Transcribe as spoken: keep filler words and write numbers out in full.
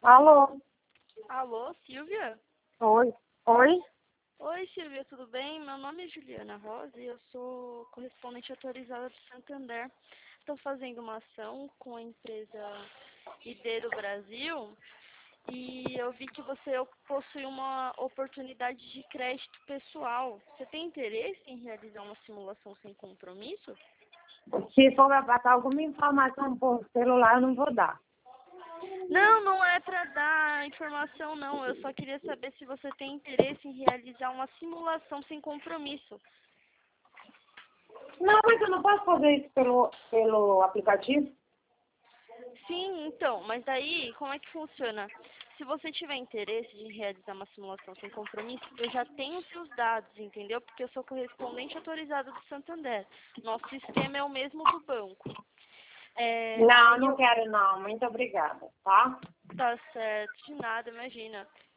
Alô? Alô, Silvia? Oi? Oi? Oi, Silvia, tudo bem? Meu nome é Juliana Rosa e eu sou correspondente autorizada do Santander. Estou fazendo uma ação com a empresa I D do Brasil e eu vi que você possui uma oportunidade de crédito pessoal. Você tem interesse em realizar uma simulação sem compromisso? Se for para passar alguma informação por celular, eu não vou dar. Não, não é para dar informação, não. Eu só queria saber se você tem interesse em realizar uma simulação sem compromisso. Não, mas eu não posso fazer isso pelo, pelo aplicativo? Sim, então, mas daí, como é que funciona? Se você tiver interesse em realizar uma simulação sem compromisso, eu já tenho seus dados, entendeu? Porque eu sou correspondente autorizado do Santander. Nosso sistema é o mesmo do banco. É, Não, aí não eu... quero não. Muito obrigada, tá? Tá certo, de nada, imagina.